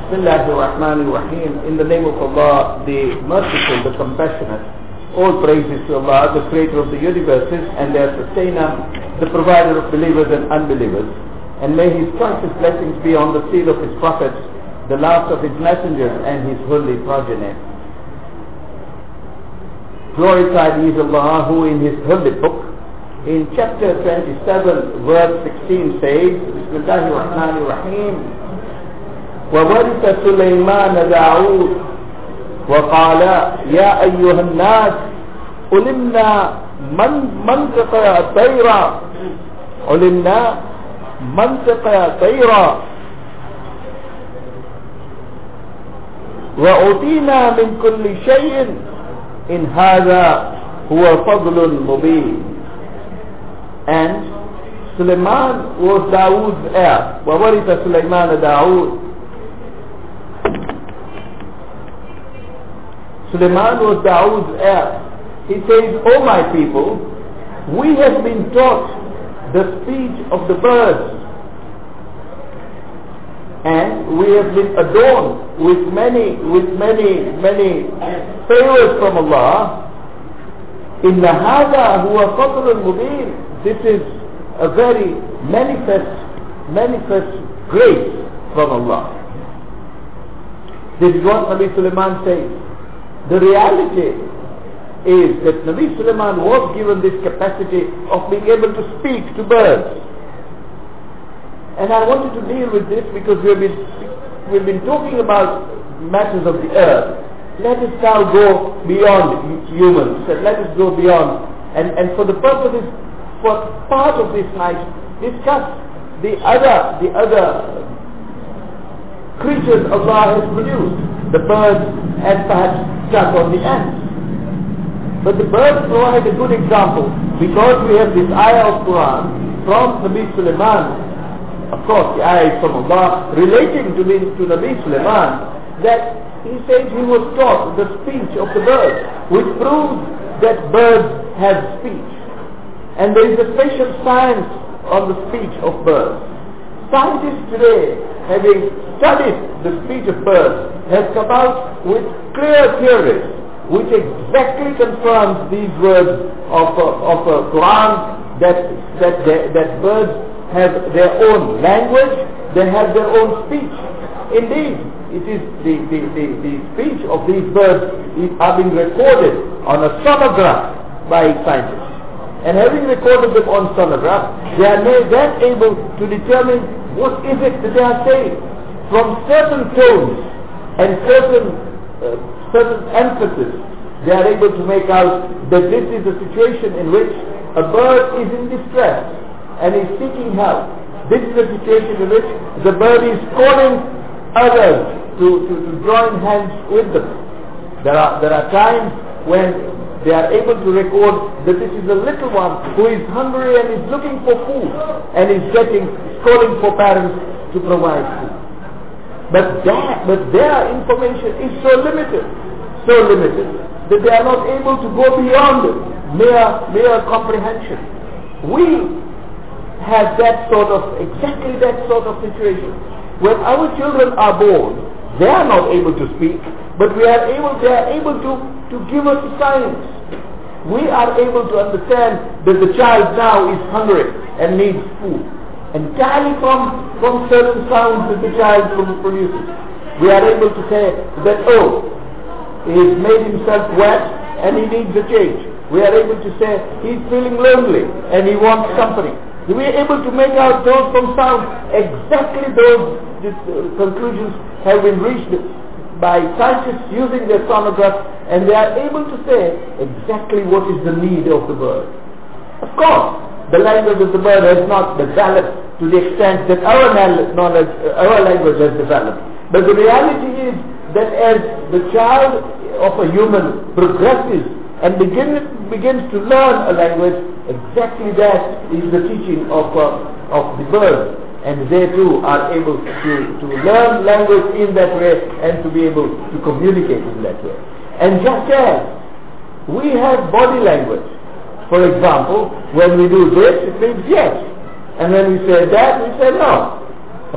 Bismillahir Rahmanir Rahim. In the name of Allah, the merciful, the compassionate. All praises to Allah, the creator of the universes and their sustainer, the provider of believers and unbelievers. And may His choicest blessings be on the seal of His prophets, the last of His messengers and His holy progeny. Glorified is Allah who in His holy book, in chapter 27, verse 16 says, Bismillahir Rahmanir Rahim, وَوَرِثَ سُلَيْمَانَ دَاوُودَ وَقَالَ يَا أَيُّهَا النَّاسِ عُلِمْنَا مَنْطِقَ طَيْرًا عُلِمْنَا مَنْطِقَ طَيْرًا وَأُوتِينَا مِنْ كُلِّ شَيْءٍ إِنْ هَذَا هُوَ فَضْلٌ مُبِينٌ. And Sulaiman was Dawood's heir. وَوَرِثَ سُلَيْمَانَ دَاوُودَ. Sulaiman was Dawood's heir. He says, "O my people, we have been taught the speech of the birds, and we have been adorned with many favors from Allah. Inna hadha huwa fadlun mubin. This is a very manifest grace from Allah." This is what Nabi Sulaiman says. The reality is that Nabi Sulaiman was given this capacity of being able to speak to birds. And I wanted to deal with this because we've been talking about matters of the earth. Let us now go beyond humans, and let us go beyond, and for the purposes, for part of this night, discuss the other creatures Allah has produced, the birds and perhaps stuck on the ants. But the birds provide a good example because we have this ayah of Quran from Nabi Sulaiman. Of course, the ayah is from Allah relating to Nabi Sulaiman, that he says he was taught the speech of the birds, which proves that birds have speech. And there is a special science on the speech of birds. Scientists today, having studied the speech of birds, have come out with clear theories which exactly confirms these words of Quran, that birds have their own language, they have their own speech. Indeed, it is the speech of these birds are being recorded on a sonograph by scientists. And having recorded them on sonograph, they are then able to determine what is it that they are saying. From certain tones and certain emphasis, they are able to make out that this is a situation in which a bird is in distress and is seeking help. This is a situation in which the bird is calling others to join hands with them. There are times when they are able to record that this is a little one who is hungry and is looking for food and is calling for parents to provide food. But their information is so limited that they are not able to go beyond mere comprehension. We have exactly that sort of situation. When our children are born, they are not able to speak, but they are able to give us science. We are able to understand that the child now is hungry and needs food, entirely from certain sounds that the child produces. We are able to say that, he has made himself wet and he needs a change. We are able to say he's feeling lonely and he wants company. We are able to make out those from sound. Exactly those conclusions have been reached by scientists using their sonograph, and they are able to say exactly what is the need of the bird. Of course, the language of the bird has not developed to the extent that our language has developed. But the reality is that as the child of a human progresses and begins to learn a language, exactly that is the teaching of the bird. And they too are able to learn language in that way and to be able to communicate in that way. And just as we have body language, for example, when we do this, it means yes. And when we say that, we say no. Of course,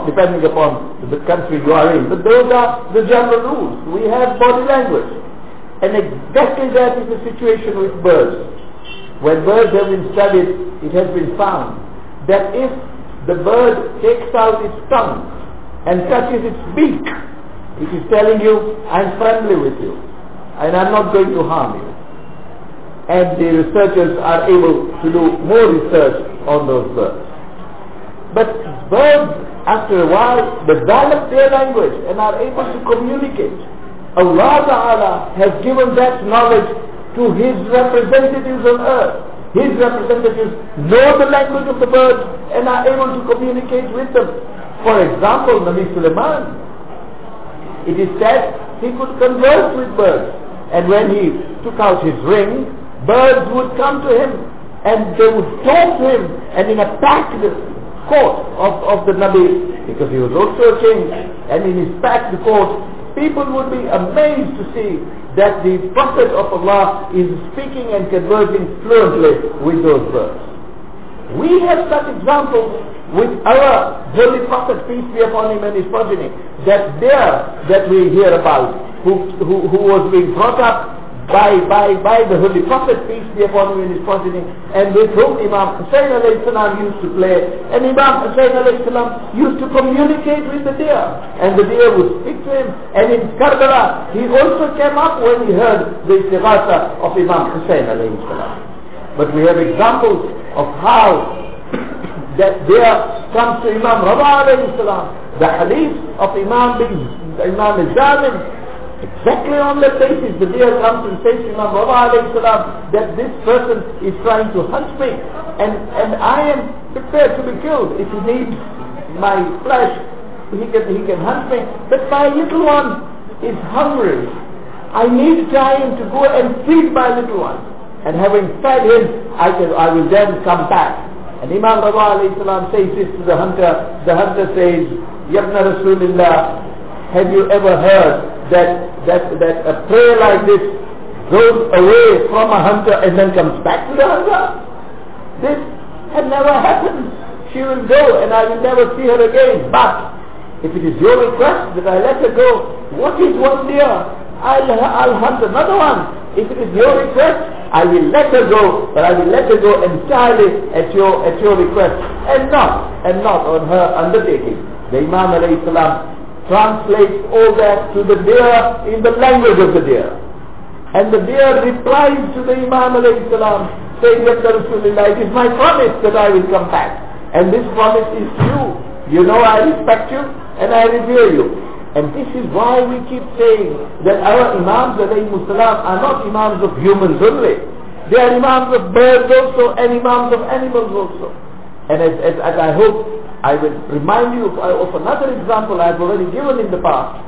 depending upon the country you are in. But those are the general rules. We have body language. And exactly that is the situation with birds. When birds have been studied, it has been found that if the bird takes out its tongue and touches its beak, it is telling you, I'm friendly with you and I'm not going to harm you. And the researchers are able to do more research on those birds. But birds, after a while, develop their language and are able to communicate. Allah Ta'ala has given that knowledge to His representatives on earth. His representatives know the language of the birds and are able to communicate with them. For example, Nabi Sulaiman, it is said he could converse with birds. And when he took out his ring, birds would come to him and they would talk to him, and in a packed court of the Nabi, because he was also a king, and in his packed court, people would be amazed to see that the Prophet of Allah is speaking and conversing fluently with those birds. We have such examples with our Holy Prophet, peace be upon him, and his progeny. That bear that we hear about, who was being brought up by the Holy Prophet, peace be upon him, and his progeny, and with whom Imam Hussain alayhi salam used to play. And Imam Hussain alayhi salam used to communicate with the deer, and the deer would speak to him. And in Karbala, he also came up when he heard the istighatha of Imam Hussain alayhi salam. But we have examples of how that deer comes to Imam Rada alayhi salam. The hadith of Imam al-Zamin, exactly on that basis, the deer comes and says to Imam Rada alayhi salam that this person is trying to hunt me, and I am prepared to be killed. If he needs my flesh, he can hunt me, but my little one is hungry. I need time to go and feed my little one, and having fed him, I will then come back. And Imam Rada alayhi salam says this to the hunter. The hunter says, Yabna Rasulullah, have you ever heard that a prey like this goes away from a hunter and then comes back to the hunter? This had never happened. She will go and I will never see her again. But if it is your request that I let her go, what is one deer? I'll hunt another one. If it is your request, I will let her go, but I will let her go entirely at your request, and not on her undertaking. The Imam alayhi salam translates all that to the deer in the language of the deer. And the deer replies to the Imam alayhi salam, saying, Ya Rasulullah, it is my promise that I will come back. And this promise is to you. You know I respect you and I revere you. And this is why we keep saying that our Imams alayhi salam are not Imams of humans only. They are Imams of birds also and Imams of animals also. And as I hope I will remind you of another example I have already given in the past.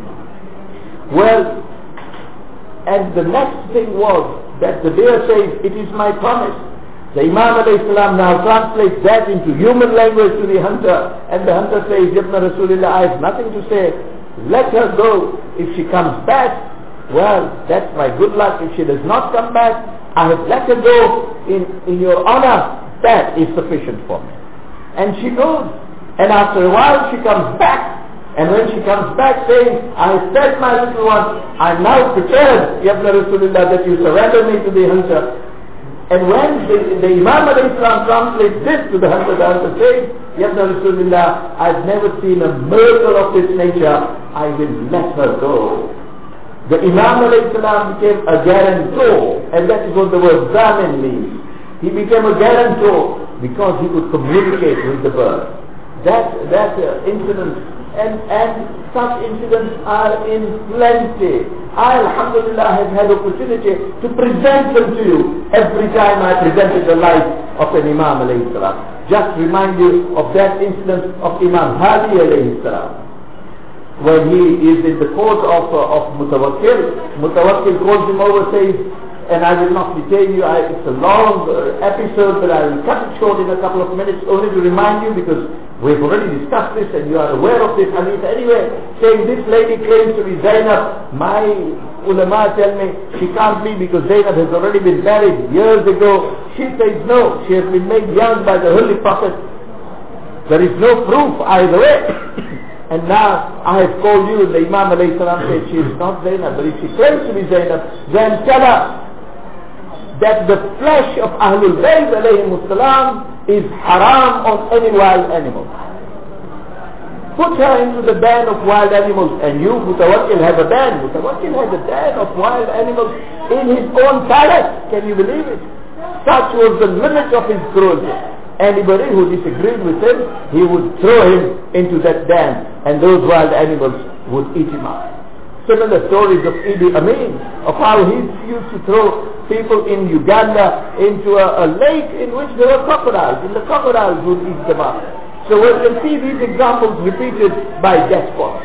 Well, and the next thing was that the deer says, it is my promise. The Imam alayhi salam now translates that into human language to the hunter, and the hunter says, Yabna Rasulullah, I have nothing to say. Let her go. If she comes back, well, that's my good luck. If she does not come back, I have let her go in your honor. That is sufficient for me. And she goes. And after a while she comes back. And when she comes back saying, I have fed my little one, I am now prepared, Yabna Rasulullah, that you surrender me to the hunter. And when the Imam alayhi salam translates this to the hunter says, Yabna Rasulullah, I have never seen a miracle of this nature, I will let her go. The Imam alayhi salam became a guarantor, and that is what the word Zamin means. He became a guarantor because he could communicate with the bird. That incident, and such incidents are in plenty. I, alhamdulillah, have had opportunity to present them to you every time I presented the life of an Imam alayhi salam. Just remind you of that incident of Imam Hadi alayhi salam. When he is in the court of Mutawakkil, Mutawakkil calls him over, says, and I will not detain you, it's a long episode, but I will cut it short in a couple of minutes, only to remind you, because we've already discussed this and you are aware of this hadith anyway, saying this lady claims to be Zainab. My ulama tell me she can't be, because Zainab has already been married years ago. She says no, she has been made young by the Holy Prophet. There is no proof either way. And now I have called you, and the Imam alayhi salam said she is not Zainab, but if she claims to be Zainab, then tell her that the flesh of Ahlul Bayt alayhim salam is haram on any wild animal. Put her into the den of wild animals, and you, Mutawakkil, have a den. Mutawakkil has a den of wild animals in his own palace. Can you believe it? Such was the limit of his cruelty. Anybody who disagreed with him, he would throw him into that den, and those wild animals would eat him up. Similar stories of Idi Amin, of how he used to throw people in Uganda into a lake in which there were crocodiles, and the crocodiles would eat them up. So we can see these examples repeated by despots.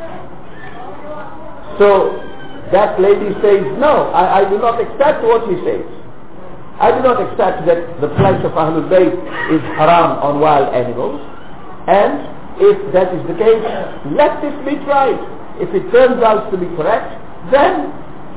So that lady says, no, I do not accept what he says. I do not accept that the flesh of Ahlul Bayt is haram on wild animals. And if that is the case, let this be tried. If it turns out to be correct, then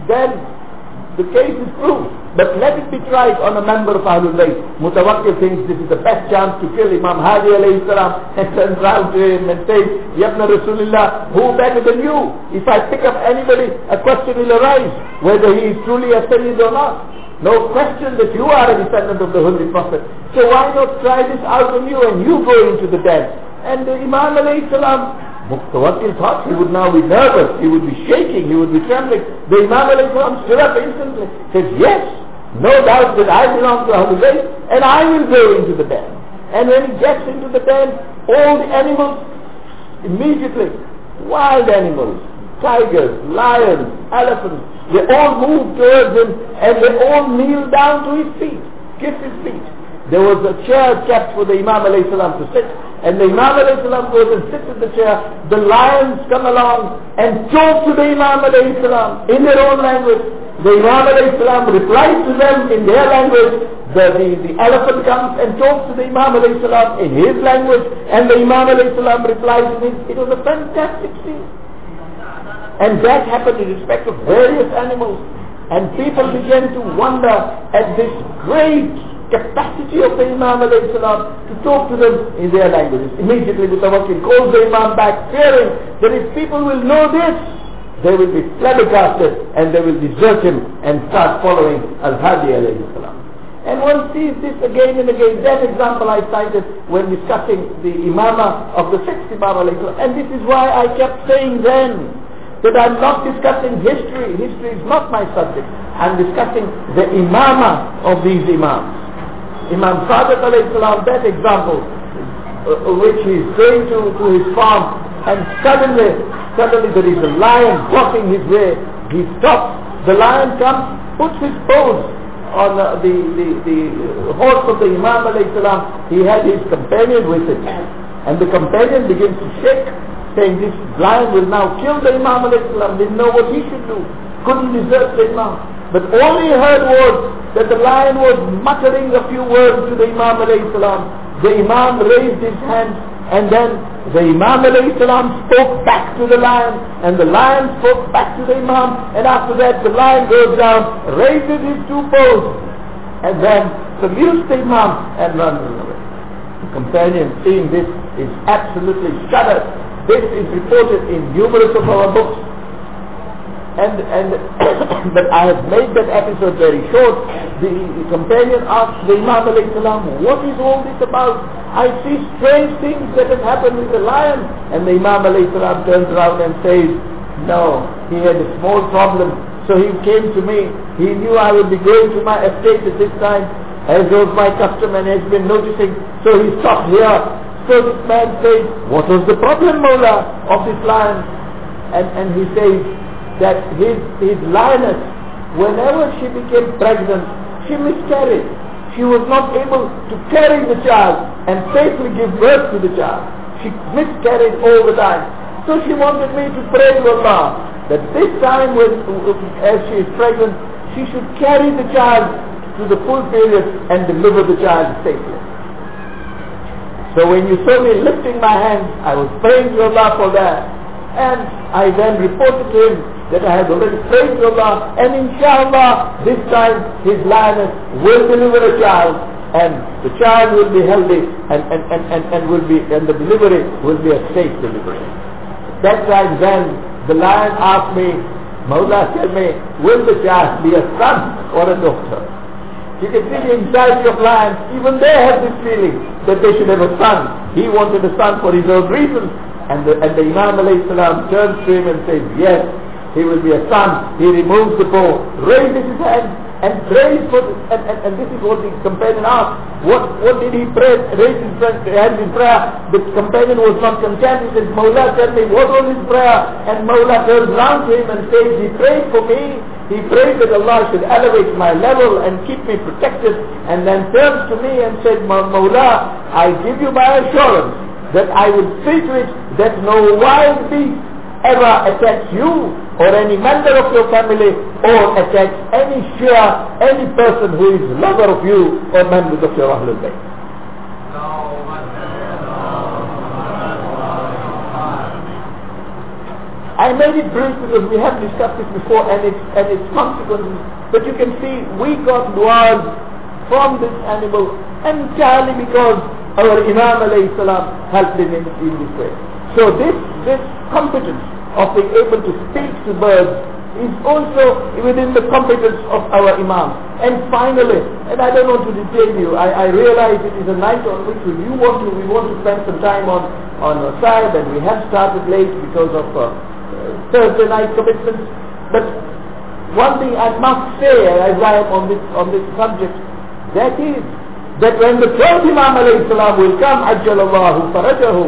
the case is proved. But let it be tried on a member of Ahlul Bayt. Mutawakkil thinks this is the best chance to kill Imam Hadi alayhi salam, and turns round to him and says, Yabna Rasulullah, who better than you? If I pick up anybody, a question will arise, whether he is truly a Sayyid or not. No question that you are a descendant of the Holy Prophet. So why not try this out on you, and you go into the den? And the Imam alayhi salam, Mutawakkil thought he would now be nervous, he would be shaking, he would be trembling. The Imam alayhi salam stood up instantly, said, yes, no doubt that I belong to Ahlul Bayt, and I will go into the den. And when he gets into the den, all the animals, immediately, wild animals, tigers, lions, elephants, they all move towards him, and they all kneel down to his feet, kiss his feet. There was a chair kept for the Imam alayhi salam to sit, and the Imam alayhi salam goes and sits in the chair. The lions come along and talk to the Imam alayhi salam in their own language. The Imam alayhi salam replies to them in their language. The elephant comes and talks to the Imam alayhi salam in his language, and the Imam alayhi salam replies in his. It was a fantastic scene. And that happened in respect of various animals. And people began to wonder at this great capacity of the Imam alayhi salam to talk to them in their languages. Immediately Mutawakkil calls the Imam back, fearing that if people will know this, they will be flabbergasted and they will desert him and start following Al-Hadi alayhi salam. And one sees this again and again. That example I cited when discussing the Imamah of the sixth Imam alayhi salam. And this is why I kept saying then that I'm not discussing history. History is not my subject. I'm discussing the Imamah of these Imams. Imam Sadiq alayhi salam, that example, which he's going to his farm, and suddenly there is a lion blocking his way. He stops. The lion comes, puts his paws on the horse of the Imam alayhi salam. He had his companion with him, and the companion begins to shake, saying this lion will now kill the Imam alayhi salam. Didn't know what he should do. Couldn't desert the Imam. But all he heard was that the lion was muttering a few words to the Imam alayhi salam. The Imam raised his hand, and then the Imam alayhi salam spoke back to the lion, and the lion spoke back to the Imam, and after that the lion goes down, raises his two paws, and then salutes the Imam and runs away. The companion, seeing this, is absolutely shuddered. This is reported in numerous of our books. But I have made that episode very short. The companion asked the Imam alayhi salam, what is all this about? I see strange things that have happened with the lion. And the Imam alayhi salam turns around and says, no, he had a small problem. So he came to me. He knew I would be going to my estate at this time, as was my custom, and has been noticing. So he stopped here. So this man says, what was the problem, Mawla, of this lion? And he says that his lioness, whenever she became pregnant, she miscarried. She was not able to carry the child and safely give birth to the child. She miscarried all the time. So she wanted me to pray to Allah that this time as she is pregnant, she should carry the child to the full period and deliver the child safely. So when you saw me lifting my hands, I was praying to Allah for that. And I then reported to him that I had already prayed to Allah, and inshallah this time his lioness will deliver a child. and the child will be healthy, and the delivery will be a safe delivery. That time then the lion asked me, Mawla, tell me, will the child be a son or a daughter? You can see the anxiety of lions. Even they have this feeling that they should have a son. He wanted a son for his own reasons. And the Imam alayhi salam turns to him and says, yes, he will be a son. He removes the bow, raises his hand and prays for this. And this is what the companion asked. What did he pray? Raise his hand in prayer. The companion was not content. He said, Mawla, tell me, what was his prayer? And Mawla turns round to him and says, he prayed for me. He prayed that Allah should elevate my level and keep me protected, and then turns to me and said, Mawla, I give you my assurance that I will see to it that no wild beast ever attacks you or any member of your family or attacks any Shia, any person who is lover of you or members of your Ahlul Bayt. I made it brief because we have discussed this before and its consequences. But you can see we got du'as from this animal entirely because our Imam alayhi salam helped him in this way. So this competence of being able to speak to birds is also within the competence of our Imam. And finally, and I don't want to detain you, I realize it is a night on which we want to spend some time on side, and we have started late because of Thursday night commitments. But one thing I must say as I am on this subject, that is that when the third Imam alayhi salam will come, Ajjalallahu farajahu,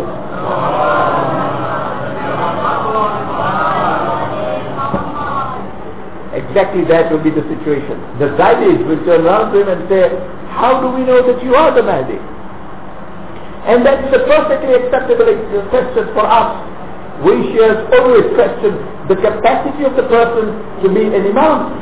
exactly that will be the situation. The Zaydis will turn around to him and say, how do we know that you are the Mahdi? And that is a perfectly acceptable question for us. We should always question the capacity of the person to be an Imam.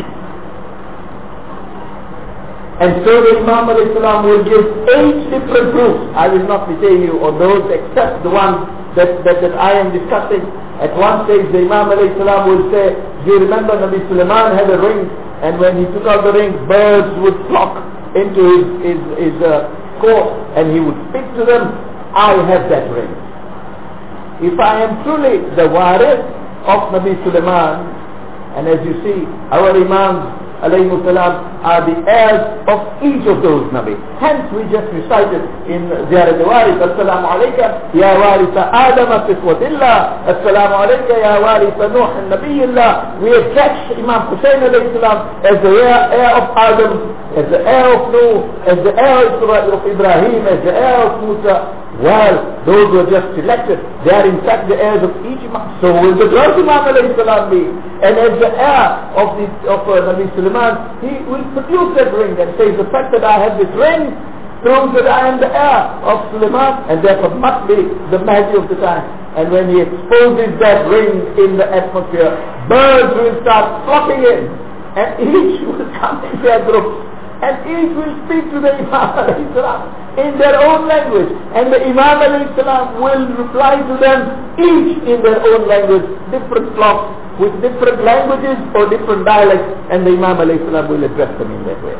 And so the Imam alayhi salam will give 8 different proofs. I will not detain you on those except the one that I am discussing. At one stage the Imam alayhi salam will say, you remember Nabi Sulaiman had a ring, and when he took out the ring, birds would flock into his court, and he would speak to them, I have that ring. If I am truly the waris of Nabi Sulaiman, and as you see, our Imams alayhi salam are the heirs of each of those Nabi. Hence we just recited in Ziyarat al-Waris, Assalamu alayka ya warisa Adam sifwatillah, Assalamu alayka ya warisa Nuh Nabiyillah. We attach Imam Hussein alayhi salam as the heir of Adam, as the heir of Nuh, as the heir of Ibrahim, as the heir of Musa. Well, those were just selected. They are in fact the heirs of each Imam. So will the third Imam alayhi salam be? And as the heir of Nabi Sulaiman, he will produce that ring and says, the fact that I have this ring proves that I am the heir of Sulaiman, and therefore must be the Mahdi of the time. And when he exposes that ring in the atmosphere, birds will start flocking in, and each will come in their groups. And each will speak to the Imam alayhi salam in their own language. And the Imam alayhi salam will reply to them each in their own language, different flocks with different languages or different dialects, and the Imam alayhi salam will address them in that way.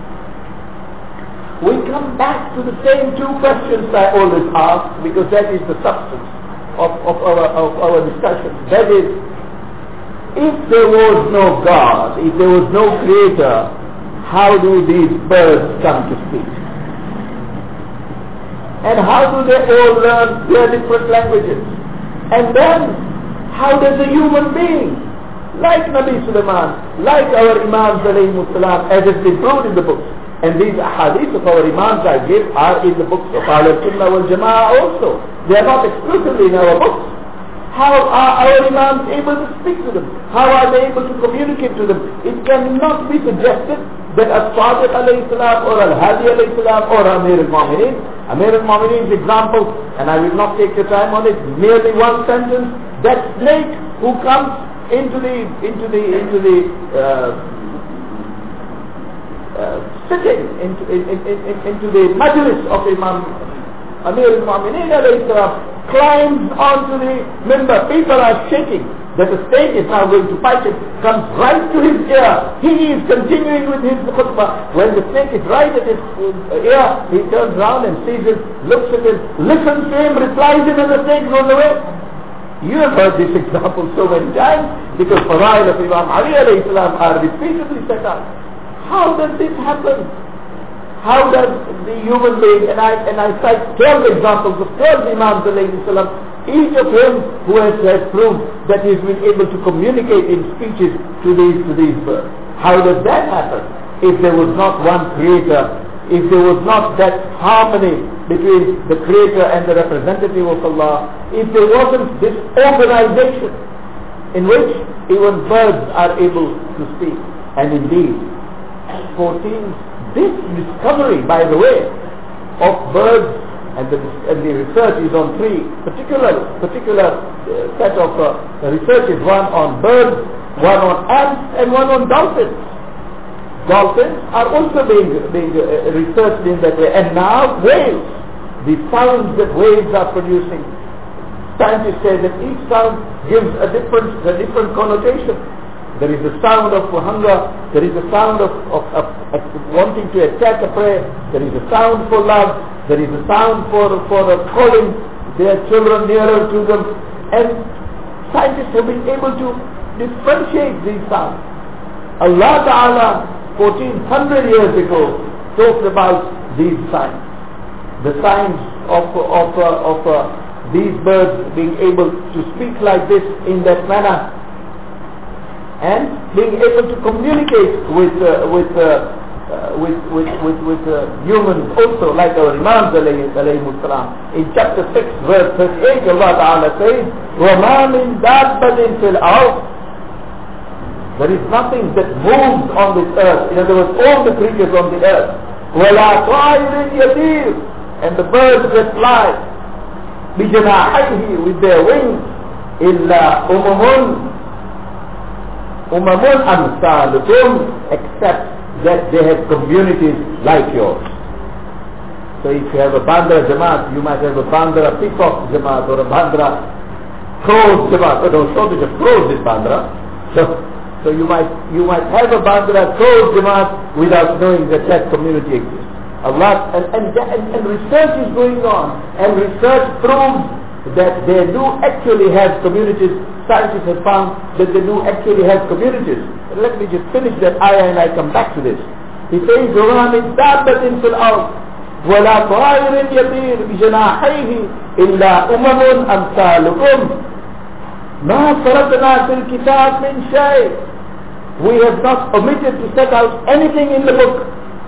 We come back to the same 2 questions I always ask, because that is the substance of our discussion. That is, if there was no God, if there was no Creator, how do these birds come to speak? And how do they all learn their different languages? And then, how does a human being, like Nabi Sulaiman, like our Imams alayhi salam, as has been proved in the books, and these ahadith of our Imams I give are in the books of Ahlul Sunnah wal Jama'ah also. They are not exclusively in our books. How are our Imams able to speak to them? How are they able to communicate to them? It cannot be suggested that As-Sadiq alayhi salam or Al-Hadi alayhi salam or Amir al-Mu'mineen. Amir al-Mu'mineen's example, and I will not take your time on it, merely one sentence, that snake who comes into the sitting into the majlis of Imam Amir al-Mu'mineen alayhi salam, climbs onto the mimbar. People are shaking that the snake is now going to bite him, comes right to his ear. He is continuing with his khutbah. When the snake is right at his ear, he turns around and sees him, looks at him, listens to him, replies him, and the snake goes away. You have heard this example so many times because Fadail of Imam Ali alayhi salam are repeatedly set out. How does this happen? How does the human being, and I cite 12 examples of 12 Imams alayhi salam, each of them who has proved that he has been able to communicate in speeches to these birds. How does that happen? If there was not one creator, if there was not that harmony between the creator and the representative of Allah, if there wasn't this organization in which even birds are able to speak. And indeed, 14, this discovery, by the way, of birds, and the research is on three particular set of researches, one on birds, one on ants, and one on dolphins. Dolphins are also being researched in that way. And now whales, the sounds that whales are producing. Scientists say that each sound gives a different connotation. There is a sound of hunger, there is a sound of wanting to attack a prey, there is a sound for love, there is a sound for calling their children nearer to them. And scientists have been able to differentiate these sounds. Allah Ta'ala 1400 years ago talked about these signs. The signs of these birds being able to speak like this in that manner and being able to communicate with humans also, like our Imams alayhi salam. In chapter 6 verse 38 Allah Ta'ala says, وَمَا مِن دَابَّةٍ فِي الْأَرْضِ. There is nothing that moves on this earth. In other words, all the creatures on the earth. وَلَا طَائِرٍ يَطِيرٌ. And the birds that fly بِجَنَاحَيْهِ, with their wings, إِلَّا أُمَمٌ أَمْثَالُكُمْ, except that they have communities like yours. So if you have a Bandra Jamaat, you might have a Bandra Peacock Jamaat or a Bandra Crows Jamaat. No shortage of crows in Bandra. So you might have a Bandra Crows Jamaat without knowing that community exists. Allah and research is going on, and research proves that they do actually have communities. Scientists have found that they do actually have communities. Let me just finish that ayah and I come back to this. He says, وَمَا مِن دَابَّةٍ فِي الْأَرْضِ وَلَا طَائِرٍ يَطِيرُ بِجَنَاحَيْهِ إِلَّا أُمَمٌ أَمْثَالُكُمْ مَا فَرَطْنَا فِي الْكِتَابِ مِنْ شَيْءٍ. We have not omitted to set out anything in the book.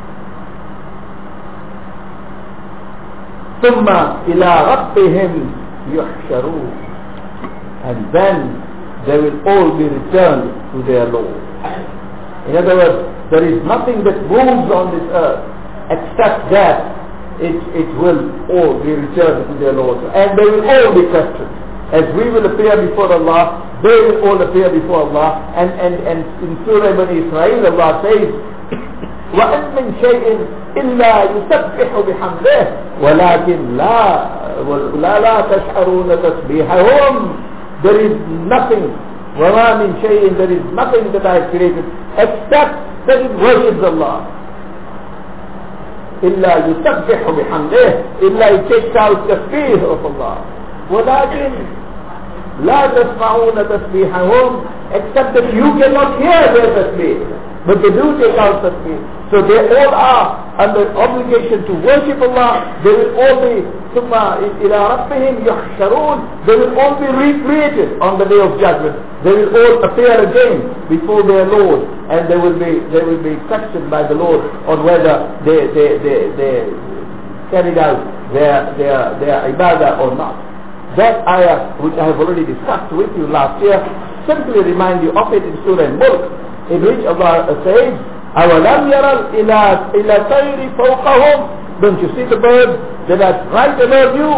ثُمَّ إِلَىٰ رَبِّهِمْ يُحْشَرُونَ. And then they will all be returned to their Lord. In other words, there is nothing that moves on this earth except that it will all be returned to their Lord. And they will all be questioned. As we will appear before Allah, they will all appear before Allah. And in Surah Bani Israel, Allah says, وَإِن مِّن شَيْءٍ إِلَّا يُسَبِّحُ بِحَمْدِهِ وَلَكِنْ لَا تَشْعَرُونَ تَسْبِيحَهُمْ. There is nothing, وَمَا مِن شَيْءٍ, there is nothing that I have created except that it worships Allah. إِلَّا يُسَبِّحُ بِحَمْدِهِ, إِلَّا it takes out the fear of Allah. وَلَكِنْ لَا تَسْمَعُونَ تَسْبِيحَهُمْ, except that you cannot hear their tasbih. But they do take out tasbih. So they all are under obligation to worship Allah. They will all be ثُمَّ إِلَىٰ رَبِّهِمْ يُحْشَرُونَ. They will all be recreated on the day of judgment. They will all appear again before their Lord, and they will be questioned by the Lord on whether they carried out their ibadah or not. That ayah, which I have already discussed with you last year, simply remind you of it in Surah Al-Mulk, in which Allah says, أَوَلَمْ يَرَ إِلَى طَيْرِ فَوْقَهُمْ. Don't you see the birds that are right above you?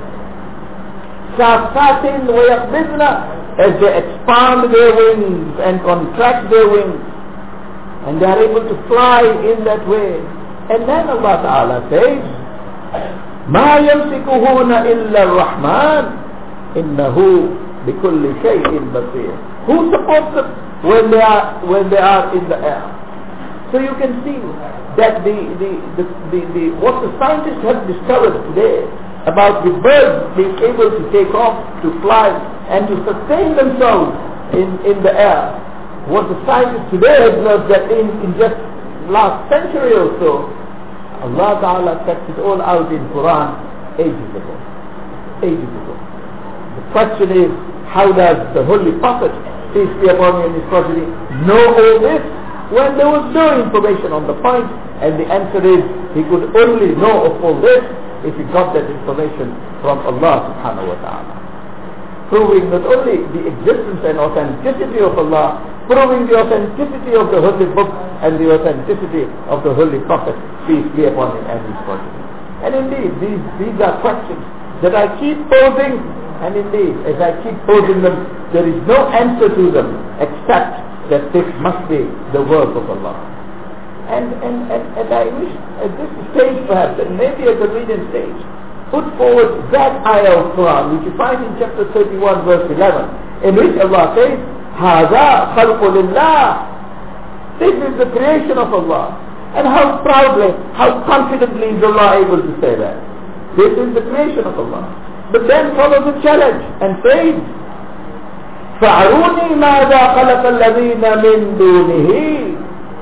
صَافَاتٍ وَيَقْبِضْنَ, as they expand their wings and contract their wings, and they are able to fly in that way. And then Allah Ta'ala says, مَا يَمْسِكُهُنَّ إِلَّا الرَّحْمَنِ إِنَّهُ بِكُلِّ شَيْءٍ بَصِيرٌ. Who supports them when they are in the air? So you can see that what the scientists have discovered today about the birds being able to take off, to fly, and to sustain themselves in the air. What the scientists today have learned that in just last century or so, Allah Ta'ala sets it all out in Quran ages ago. Ages ago. The question is, how does the Holy Prophet, peace be upon him and his progeny, know all this when there was no information on the point? And the answer is, he could only know of all this if he got that information from Allah Subhanahu wa Ta'ala. Proving not only the existence and authenticity of Allah, proving the authenticity of the Holy Book and the authenticity of the Holy Prophet, peace be upon him and his progeny. And indeed, these are questions that I keep posing, and indeed, as I keep posing them, there is no answer to them except that this must be the work of Allah. And I wish at this stage perhaps, and maybe at the convenient stage, put forward that ayah of Quran which you find in chapter 31 verse 11, in which Allah says, هَذَا خَلْقُ لِلَّهِ. This is the creation of Allah. And how proudly, how confidently is Allah able to say that? This is the creation of Allah. But then follows the challenge and says, فَأَرُونِي مَاذَا خَلَقَ الَّذِينَ مِن دُونِهِ.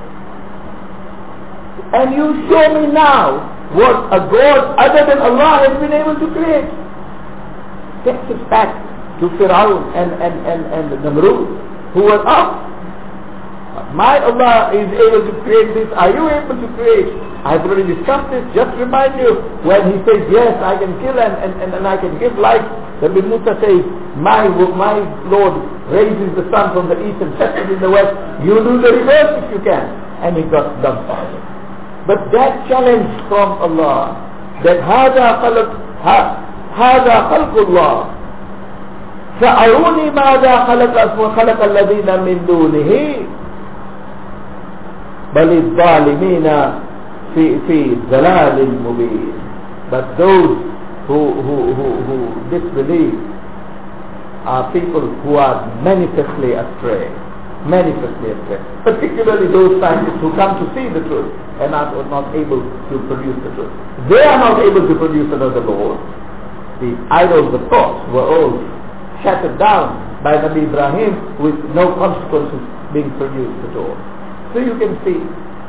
And you show me now what a God other than Allah has been able to create. Takes us back to Fir'aun and Namrud, who were up. My Allah is able to create this. Are you able to create? I've already discussed this. Just remind you when he says, yes, I can kill and I can give life. Then Musa says, my Lord raises the sun from the east and sets it in the west. You do the reverse if you can. And he got dumbfounded. But that challenge from Allah, that هذا خلق الله فأروني ماذا خلق الذين من دونه بل الظالمين في ضلال مبين. But those who disbelieve are people who are manifestly astray. Particularly those scientists who come to see the truth and are not able to produce the truth. They are not able to produce another Lord. The idols of thought were all shattered down by Nabi Ibrahim with no consequences being produced at all. So you can see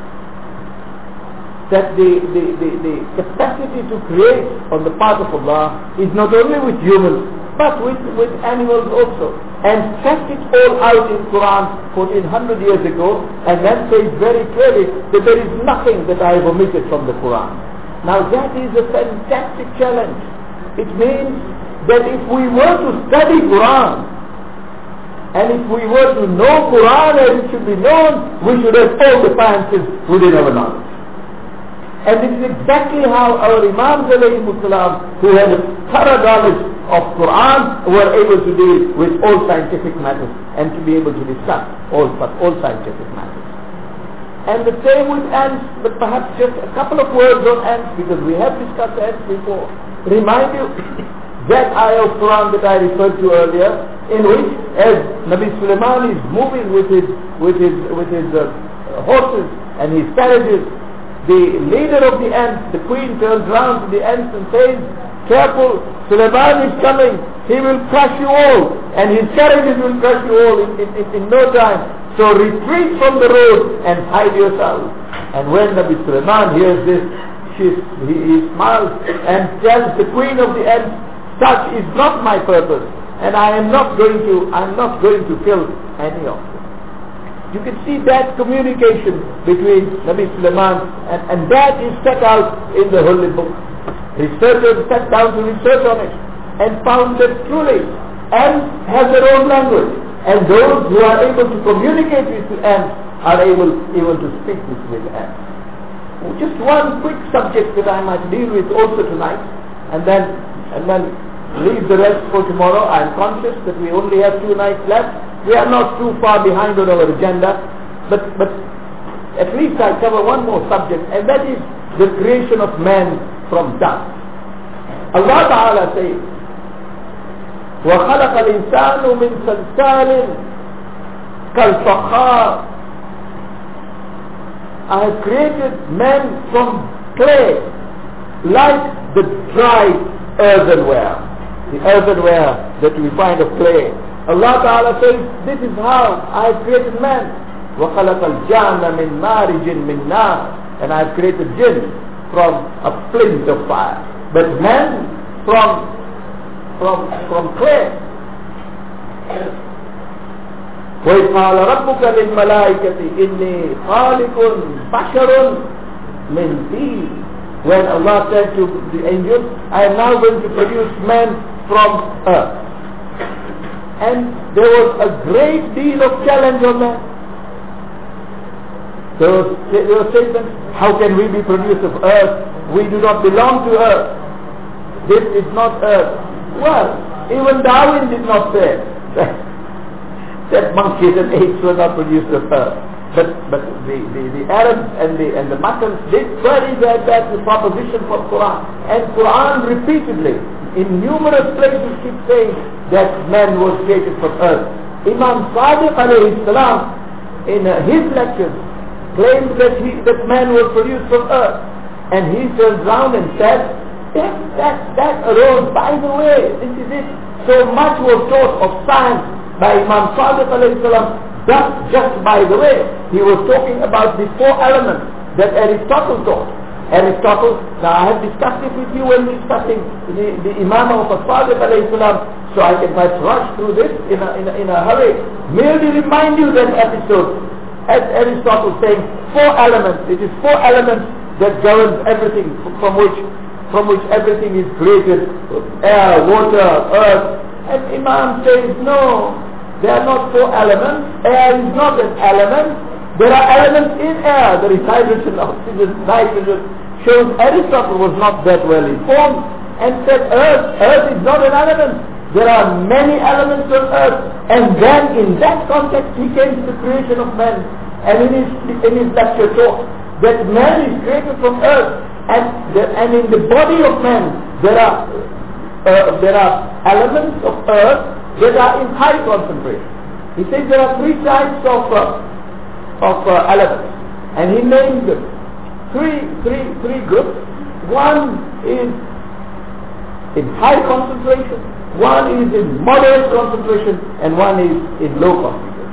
that the capacity to create on the part of Allah is not only with humans but with animals also. And set it all out in Quran 1400 years ago, and then says very clearly that there is nothing that I have omitted from the Quran. Now that is a fantastic challenge. It means that if we were to study Quran, and if we were to know Quran as it should be known, we should have all the sciences within our knowledge. And this is exactly how our Imams ﷺ, who had a thorough knowledge of Quran, were able to deal with all scientific matters and to be able to discuss all scientific matters. And the same with ants, but perhaps just a couple of words on ants, because we have discussed ants before. Remind you that ayah of Quran that I referred to earlier, in which as Nabi Sulaiman is moving with his horses and his carriages, the leader of the ants, the queen, turns round to the ants and says, careful, Sulaiman is coming, he will crush you all, and his carriages will crush you all in no time. So retreat from the road and hide yourself. And when Nabi Sulaiman hears this, he smiles and tells the queen of the ants, such is not my purpose, and I'm not going to kill any of them. You can see that communication between Nabi Sulaiman and that is set out in the Holy Book. Researchers sat down to research on it and found that truly ants have their own language, and those who are able to communicate with ants are able to speak with ants. Just one quick subject that I might deal with also tonight, and then leave the rest for tomorrow. I am conscious that we only have 2 nights left. We are not too far behind on our agenda, but at least I cover one more subject, and that is the creation of man from dust. Allah Ta'ala says, وَخَلَقَ الْإِنسَانُ مِنْ صَلْصَالٍ كَالْفَخَّارِ. I have created man from clay, like the dry earthenware, the earthenware that we find of clay. Allah Ta'ala says, this is how I have created man. وَخَلَقَ الْجَانَّ مِنْ مَارِجٍ مِنْ نَارٍ. And I have created jinn from a flint of fire. But man from clay. وَإِذْ قَالَ رَبُّكَ لِلْمَلَائِكَةِ إِنِّي خَالِقٌ بَشَرٌ مِنْ طِينٍ. When Allah said to the angels, I am now going to produce man from earth. And there was a great deal of challenge on that. There was statement, how can we be produced of earth? We do not belong to earth. This is not earth. Well, even Darwin did not say that monkeys and apes were not produced of earth. But the Arabs and the Makkans did bury that the proposition from Quran. And Quran repeatedly, in numerous places, keep saying that man was created from earth. Imam Sadiq alayhi salam, in his lectures, claimed that man was produced from earth. And he turned round and said, that arose, by the way, this is it. So much was taught of science by Imam Sadiq alayhi salam, just by the way. He was talking about the four elements that Aristotle taught. Aristotle, now I have discussed it with you when discussing the Imam of Sadiq alayhi salam, so I can perhaps rush through this in a hurry. Merely remind you that episode, as Aristotle saying, four elements. It is four elements that governs everything from which everything is created: air, water, earth. And Imam says, no, they are not four elements. Air is not an element. There are elements in air. There is hydrogen, oxygen, nitrogen. Shows Aristotle was not that well informed and said earth is not an element. There are many elements on earth. And then in that context he came to the creation of man. And in his lecture taught that man is created from earth. And in the body of man there are elements of earth that are in high concentration. He says there are three types of elements, and he named them three groups. One is in high concentration, one is in moderate concentration, and one is in low concentration.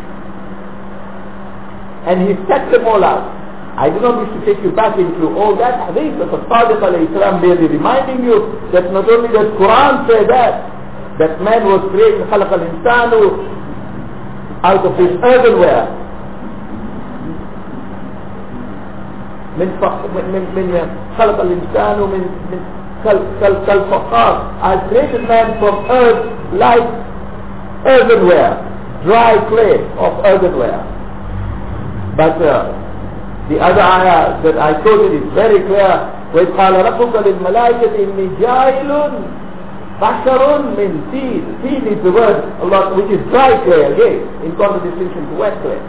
And he set them all out. I do not wish to take you back into all that hadith of Sadiq alayhi salam, merely reminding you that not only does Quran say that man was created, خَلَقَ الْإِنسَانُ, out of this earthenware, خَلَقَ الْإِنسَانُ مِنْ كَالْفَخَّارِ. I created man from earth like earthenware, dry clay of earthenware. But the other ayah that I quoted is very clear. وَإِذْ قَالَ رَبُّكَ لِلْمَلَائِكَةِ إِنِّي جَاعِلٌ بَشَرٌ مِنْ طِينٍ. Teen is the word Allah, which is dry clay again, in contradistinction to wet clay.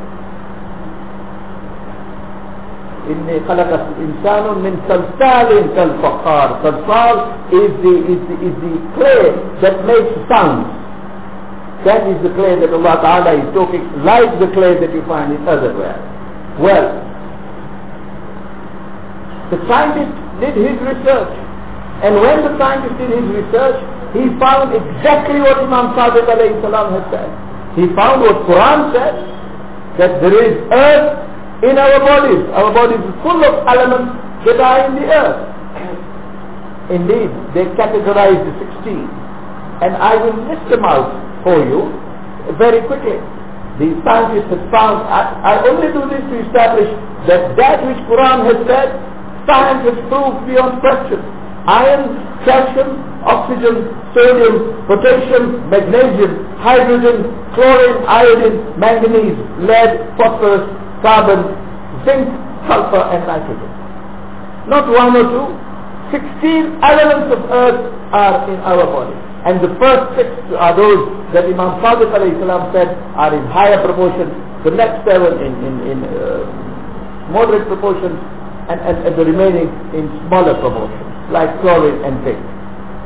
إِنِّي خَلَقَ الْإِنسَانُ مِنْ صَلْصَالٍ كَالْفَخَّارِ. Salsal is the clay that makes sounds. That is the clay that Allah Ta'ala is talking, like the clay that you find in otherwhere. Well, the scientist did his research, and when the scientist did his research, he found exactly what Imam Sadiq alayhi salam had said. He found what Quran said, that there is earth in our bodies. Our bodies are full of elements that are in the earth. Indeed, they categorize the 16, and I will list them out for you very quickly. The scientists have found, I only do this to establish that which Quran has said, science has proved beyond question. Iron, calcium, oxygen, sodium, potassium, magnesium, hydrogen, chlorine, iodine, manganese, lead, phosphorus, carbon, zinc, sulfur and nitrogen. Not one or two, 16 elements of earth are in our body. And the first 6 are those that Imam Sadiq alayhi salam said are in higher proportion, the next 7 in moderate proportions, and the remaining in smaller proportions, like chlorine and zinc.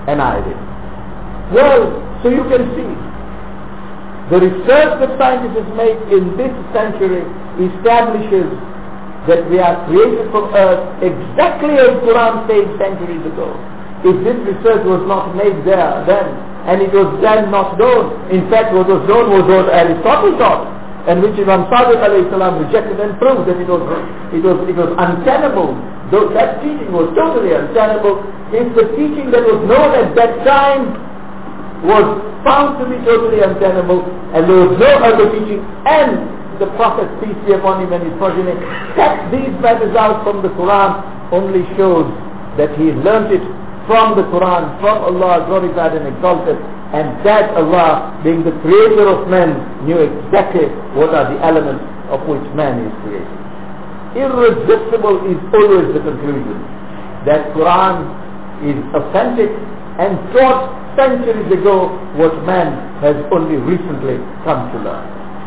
annihilated. Well, so you can see, the research that scientists make in this century establishes that we are created from earth exactly as Quran said centuries ago. If this research was not made there then, and it was then not known, in fact what was known was what Aristotle taught, and which Imam Sadiq alayhi salam rejected and proved that it was untenable. Though that teaching was totally untenable, if the teaching that was known at that time was found to be totally untenable, and there was no other teaching, and the Prophet, peace be upon him and his progeny, kept these matters out from the Quran, only shows that he learnt it from the Quran, from Allah glorified and exalted, and that Allah, being the creator of men, knew exactly what are the elements of which man is created. Irresistible is always the conclusion that Quran is authentic and taught centuries ago what man has only recently come to learn.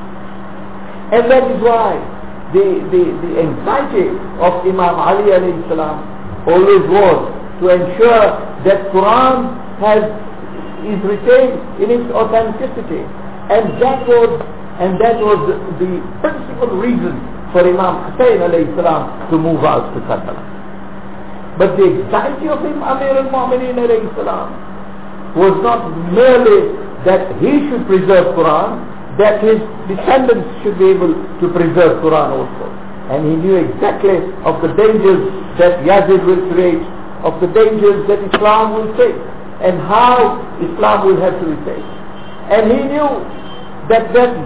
And that is why the anxiety of Imam Ali alayhi salam always was to ensure that Quran is retained in its authenticity, and that was the principal reason for Imam Hussain alayhi salam to move out to Karbala. But the anxiety of Amir al-Mu'mineen alayhi salam was not merely that he should preserve Quran, that his descendants should be able to preserve Quran also. And he knew exactly of the dangers that Yazid will create, of the dangers that Islam will face, and how Islam will have to be faced. And he knew that then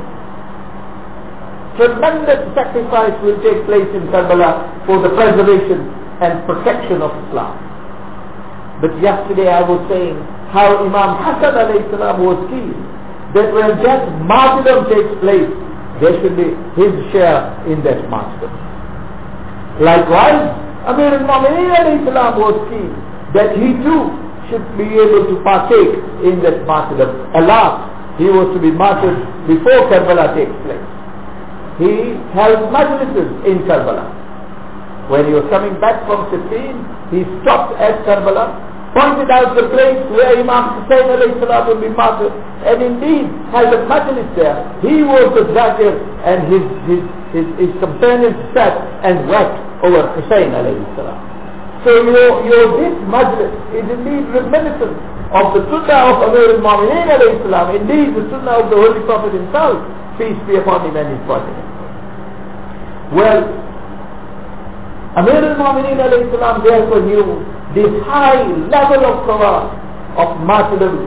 tremendous sacrifice will take place in Karbala for the preservation and protection of Islam. But yesterday I was saying how Imam Hassan alayhi salam was keen that when that martyrdom takes place, there should be his share in that martyrdom. Likewise, Amir al-Mu'mineen alayhi salam was keen that he too should be able to partake in that martyrdom. Alas, he was to be martyred before Karbala takes place. He held majlises in Karbala. When he was coming back from Siffin, he stopped at Karbala, pointed out the place where Imam Hussain alayhi salam would be martyred, and indeed held a majlis there. He was the zakir, and his companions sat and wept over Hussain alayhi salam. So this majlis is indeed reminiscent of the sunnah of Amir al-Mu'mineen alayhi salam, indeed the sunnah of the Holy Prophet himself, peace be upon him and his progeny. Well, Amir al-Mu'mineen alayhi salam therefore knew this high level of Quran, of martyrdom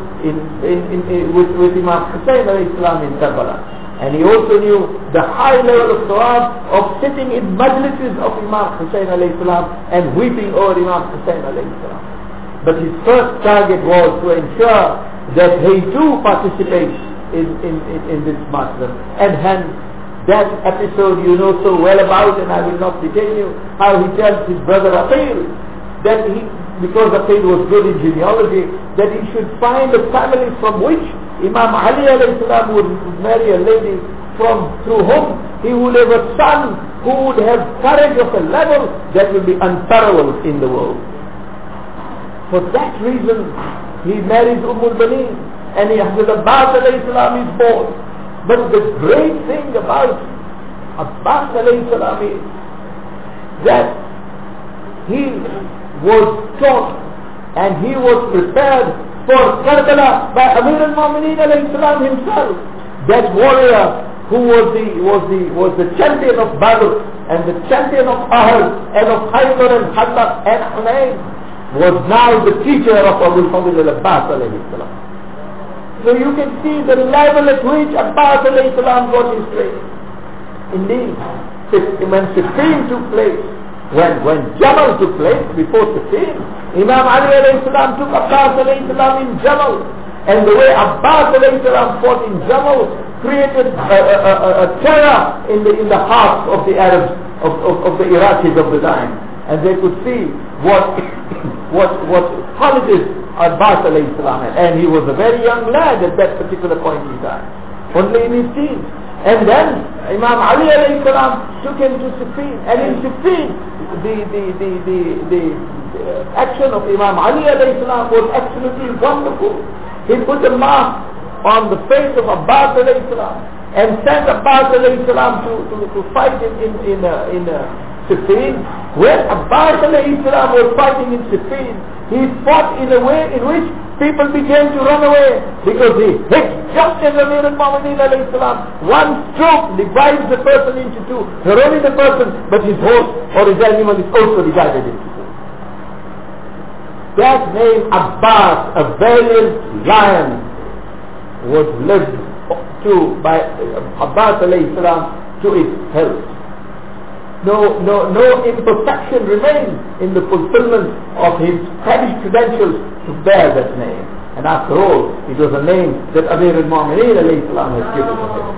with Imam Hussain alayhi salam in Karbala. And he also knew the high level of Quran of sitting in majlises of Imam Hussain alayhi salam and weeping over Imam Hussain alayhi salam. But his first target was to ensure that he too participates in this martyrdom. And hence, that episode you know so well about, and I will not detain you, how he tells his brother Aqil that because Aqil was good in genealogy, that he should find a family from which Imam Ali alayhi salam would marry a lady through whom he would have a son who would have courage of a level that would be unparalleled in the world. For that reason, he marries al-Baneen, and Hazrat Abbas alayhi salam is born. But the great thing about Abbas alayhi salam is that he was taught and he was prepared for Karbala by Amir al-Mu'mineen alayhi salam himself. That warrior who was the champion of Badr and the champion of Ahad and of Khaybar and Khandaq and Hunayn was now the teacher of Abu Fadl al-Abbas alayhi salam. So you can see the level at which Abbas alayhi salam got his training. Indeed, when Siffin took place, when Jamal took place before Siffin, Imam Ali alayhi salam took Abbas alayhi salam in Jamal. And the way Abbas alayhi salam fought in Jamal created a terror in the hearts of the Arabs, of the Iraqis of the time. And they could see what qualities Abbas alayhi salam had. And he was a very young lad at that particular point in time, only in his teens. And then Imam Ali alayhi salam took him to Siffin, and in Siffin the action of Imam Ali alayhi salam was absolutely wonderful. He put a mark on the face of Abbas alayhi salam and sent Abbas alayhi salam to fight in Siffin. When Abbas alayhi salam was fighting in Siffin, he fought in a way in which people began to run away because he hit just as Amir al-Mu'minin alayhi salam. One stroke divides the person into two. Not only the person, but his horse or his animal is also divided into two. That name Abbas, a valiant lion, was led to by Abbas alayhi salam to its health. No imperfection remains in the fulfillment of his Hadith credentials to bear that name. And after all, it was a name that Amir al-Mu'minin alayhi salam has given to him.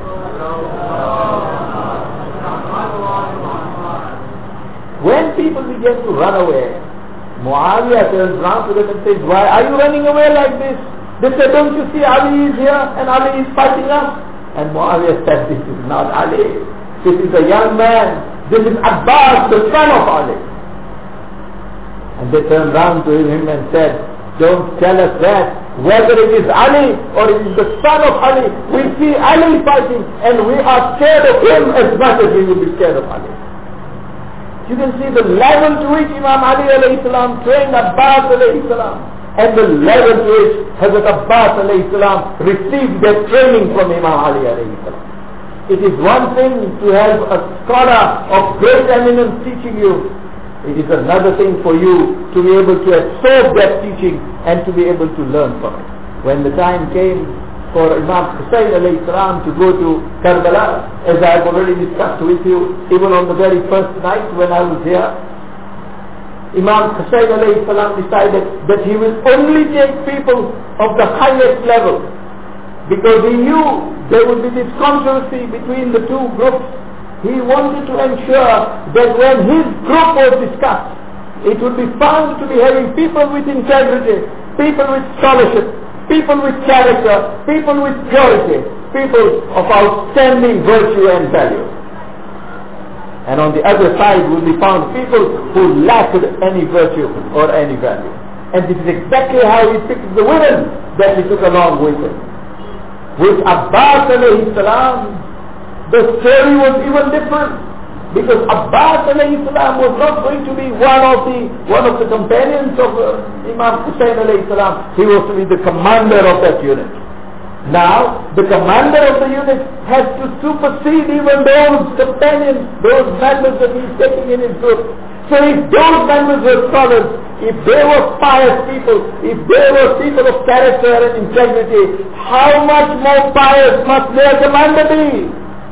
When people began to run away, Muawiyah turns around to them and says, why are you running away like this? They said, don't you see Ali is here and Ali is fighting us? And Muawiyah said, this is not Ali. This is a young man. This is Abbas, the son of Ali. And they turned round to him and said, don't tell us that. Whether it is Ali or it is the son of Ali, we see Ali fighting and we are scared of him as much as we will be scared of Ali. You can see the level to which Imam Ali alayhi salam trained Abbas alayhi salam and the level to which Hazrat Abbas alayhi salam received their training from Imam Ali alayhi salam. It is one thing to have a scholar of great eminence teaching you. It is another thing for you to be able to absorb that teaching and to be able to learn from it. When the time came for Imam Hussain alayhi salam to go to Karbala, as I have already discussed with you, even on the very first night when I was here, Imam Hussain alayhi salam decided that he will only take people of the highest level, because he knew there would be this controversy between the two groups. He wanted to ensure that when his group was discussed, it would be found to be having people with integrity, people with scholarship, people with character, people with purity, people of outstanding virtue and value. And on the other side would be found people who lacked any virtue or any value. And this is exactly how he picked the women that he took along with him. With Abbas alayhi salam, the story was even different, because Abbas alayhi salam was not going to be one of the companions of Imam Hussain alayhi salam. He was to be the commander of that unit. Now, the commander of the unit has to supersede even those companions, those members that he is taking in his group. So if those members were scholars, if they were pious people, if they were people of character and integrity, how much more pious must their commander be?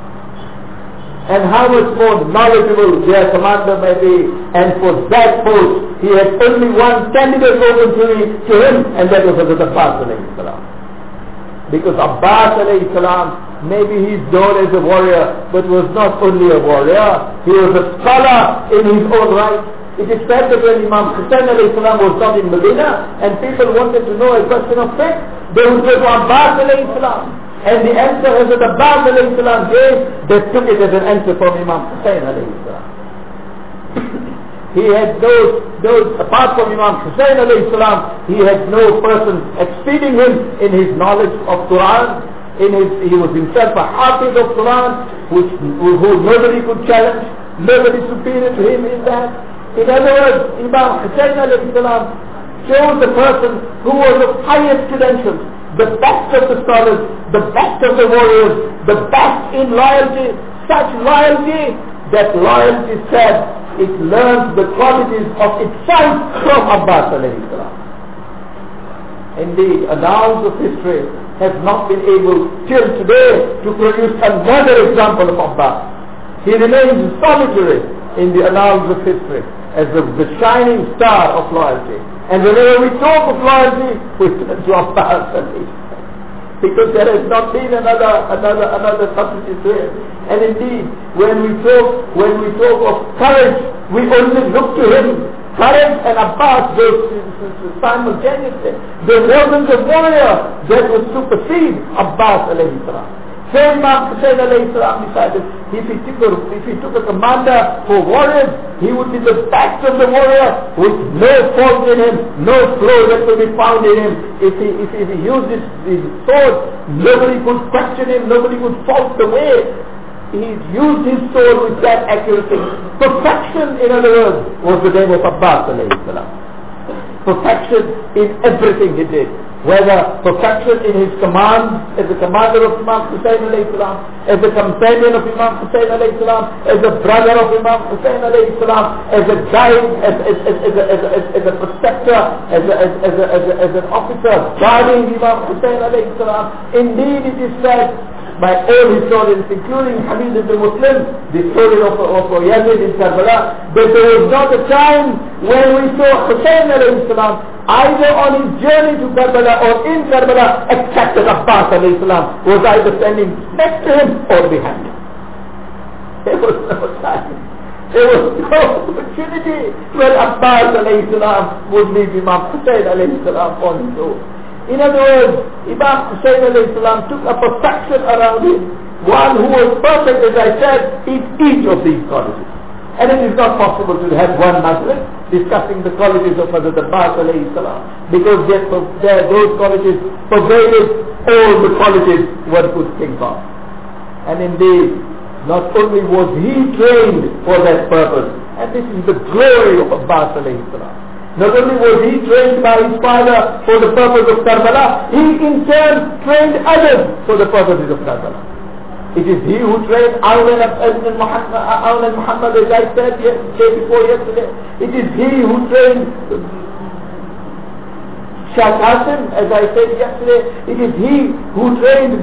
And how much more knowledgeable their commander may be. And for that post, he had only one candidate open to him, and that was Hazrat Abbas alayhi salam. Because Abbas alayhi salam, maybe he is known as a warrior, but was not only a warrior, he was a scholar in his own right. It is said that when Imam Hussain alayhi salam was not in Medina, and people wanted to know a question of faith, they would go to Abbas alayhi salam. And the answer Hazrat Abbas alayhi salam gave, they took it as an answer from Imam Hussain alayhi salam. He had those, apart from Imam Hussain alayhi salam, he had no person exceeding him in his knowledge of Quran. He was himself a hafiz of Quran, who nobody could challenge, nobody superior to him in that. In other words, Imam Hussain alayhi salam chose the person who was of highest credentials, the best of the scholars, the best of the warriors, the best in loyalty, such loyalty that loyalty said it learns the qualities of itself from Abbas alayhi salam. Indeed, annals of history have not been able till today to produce another example of Abbas. He remains solitary in the annals of history as the shining star of loyalty. And whenever we talk of loyalty, we turn to Abbas alayhi salam, because there has not been another substitute to it. And indeed, when we talk of courage, we only look to him. Courage and Abbas goes simultaneously. There wasn't a warrior that would supersede Abbas alayhi salam. So Imam Hussain alayhi salam decided if he took a commander for warriors, he would be the best of the warrior with no fault in him, no flaw that could be found in him. If he used his sword, nobody could question him, nobody could fault the way. He used his sword with that accuracy. Perfection, in other words, was the name of Abbas alayhi salam. Perfection in everything he did. Whether perfection in his command as the commander of Imam Hussain alayhi salam, as a companion of Imam Hussain alayhi salam, as a brother of Imam Hussain alayhi salam, as a guide, as a protector, as an officer guarding Imam Hussain alayhi salam. Indeed, it is said by all historians, including Hamid ibn Muslim, the story of Yazid in Karbala, that there was not a time when we saw Hussain alayhi salam either on his journey to Karbala or in Karbala, except that Abbas alayhi salam was either standing next to him or behind him. There was no time. There was no opportunity when Abbas alayhi salam would leave Imam Hussain alayhi salam on his own. In other words, Imam Hussain alayhi salam took a perfection around him, one who was perfect, as I said, in each of these qualities. And it is not possible to have one majlis discussing the qualities of Hazrat Abbas alayhi salam, because those qualities pervaded all the qualities one could think of. And indeed, not only was he trained for that purpose, and this is the glory of Abbas alayhi salam, not only was he trained by his father for the purpose of Karbala, he in turn trained others for the purposes of Karbala. It is he who trained Aun al-Muhammad, as I said yesterday. It is he who trained Shah Qasim, as I said yesterday. It is he who trained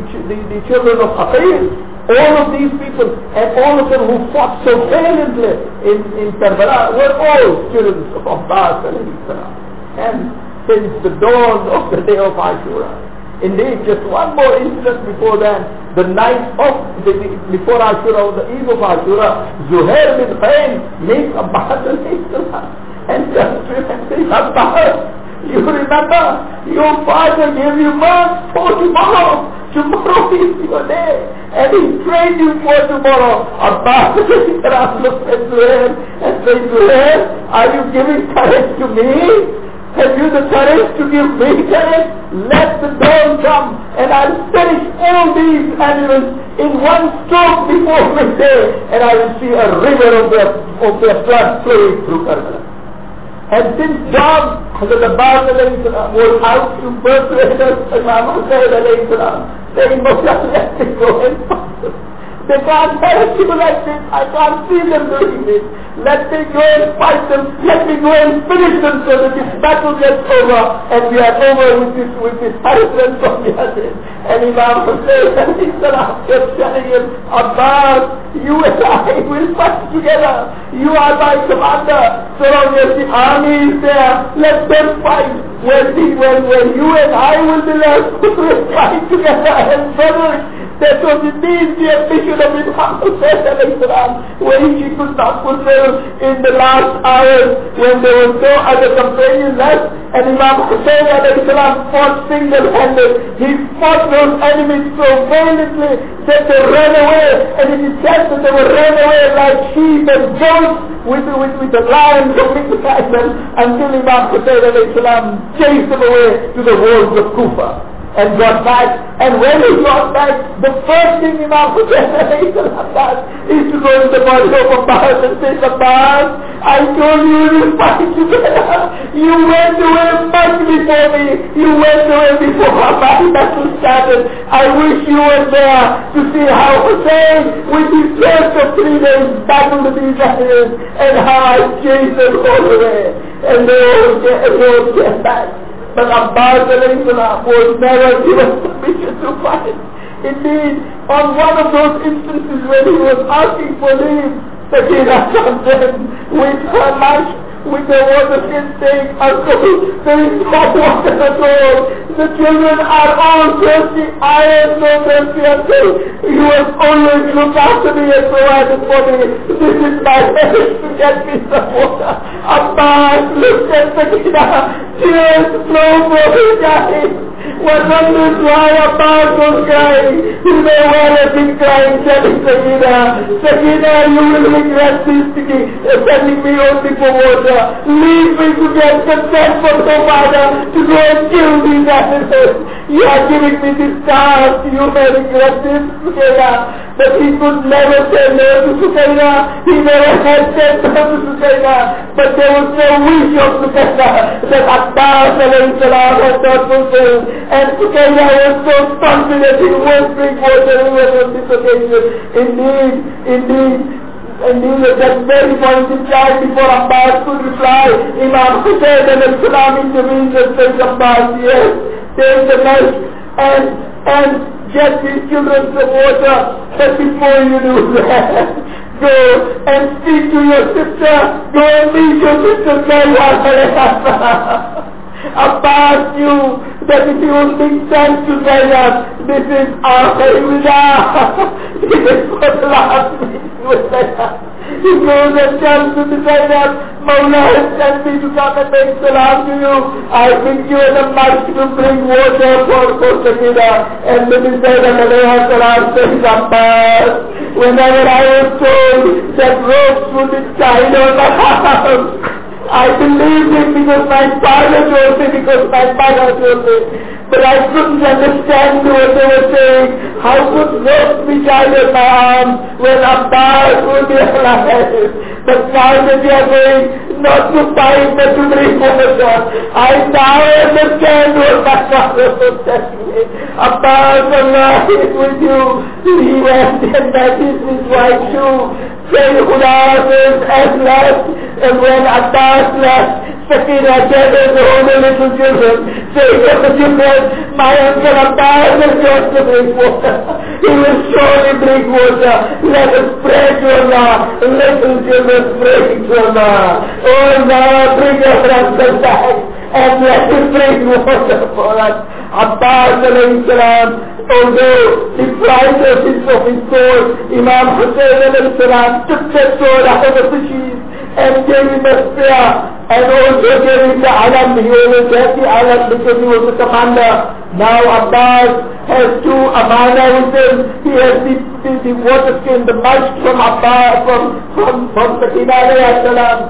the children of Aqil. All of these people, and all of them who fought so valiantly in Karbala, were all students of Abbas alayhi salam. And since the dawn of the day of Ashura, indeed, just one more incident before that, the night of before Ashura, on the eve of Ashura, Zuhair bin Khayn meets Abbas alayhi salam and tells him and says, Abbas, you remember your father gave you birth for tomorrow. Tomorrow is your day, and he trained you for tomorrow. Abbas looked at Zuhair and said, Zuhair, are you giving courage to me? Have you the courage to give me courage? Let the dawn come, and I'll finish all these animals in one stroke before midday, and I will see a river of their blood flowing through Karbala. And since dawn, Hazrat Abbas alayhi salam was out to persuade Imam Hussain alayhi salam, saying, Mawla, let me go and fight them. They can't help you like this. I can't see them doing this. Let me go and fight them. Let me go and finish them so that this battle gets over and we are over with this harassment from Yazid. And Imam Hussain alayhi salam kept telling him, Abbas, you and I will fight together. You are my commander. So long as the army is there, let them fight. When you and I will be left, we will fight together as brothers. That was indeed the ambition of Imam Hussain alayhi salam, which he could not fulfill in the last hours when there was no other companion left, and Imam Hussain alayhi salam fought single-handed. He fought those enemies so valiantly that they ran away, and it is said that they were ran away like sheep and goats with the lion coming behind them until Imam Hussain alayhi salam chased them away to the walls of Kufa. And got back, and when he got back, the first thing Imam Hussain alayhi salam does is to go to the body of Abbas and say, Abbas, I told you we will fight together. You went away much before me. You went away before my battle started. I wish you were there to see how Hussain, with his first of 3 days, battled with these enemies, and how I chased them all the way. And they all came back. But Abbas alayhi salam was never given permission to fight. Indeed, on one of those instances when he was asking for leave, Sakina comes in with her lunch, with the water skin saying, Uncle, there is no water at all. The children are all thirsty. I am so thirsty, Uncle. You have always looked after me and provided for me. This is my message to get me some water. Abbas looked at Sakina. Tears flow from his eyes What wonders why Abbas was crying? He may well have been crying, telling Sakina, you will regret this sending me only for water. Leave me to get consent from your father to go and kill these animals. You are giving me this task. You may regret this, Sukaina. But he could never say no to Sukaina. He never had said no to Sukaina. But there was no wish of Sukaina that Abbas had not fulfilled. And Sukaina was so confident he would drink water even on this occasion. Indeed, at that very point in time, before Abbas could reply, Imam Hussain al-Salam intervened and said, Abbas, yes, take the knife and get these children some water. But before you do that, go and speak to your sister. Go and meet your sister, Abbas knew that if he would make sense to Zainab, this is Akhir Wida. This is for the last meeting with Zainab. He goes and tells to the Zainab, Mawla has sent me to come and make salam to you. I bring you in a mug to bring water for Sakina. And Nabi Zainab alayhi salam says, Abbas, whenever I was told that ropes would be tied on the house, I believed it because my father told me, because my mother told me. But I couldn't understand what they were saying. How could ropes be tied on my arms when Abbas would be alive? But now that you are saying not to fight but to bring water, I now understand what my father was telling me. Abbas, Allah is with you. He went and that is his wife too. Sayyid Khuda says at last, and when Abbas left, Sakina gathered all the little children, saying to the children, my uncle Abbas has got to bring water. He will surely bring water. Let us pray to Allah. Little children pray to Allah. Oh Allah, bring your uncle back and let us bring water for us. Abbas alayhi salam, although deprived of his soul, Imam Hussain alayhi salam took that sword out of the sheath and gave him a spear, and also gave him the alam. He always had the alam because he was the commander. Now Abbas has two amana with him. He has the water skin, the musk from Abbas, from Sakina alayhi salam.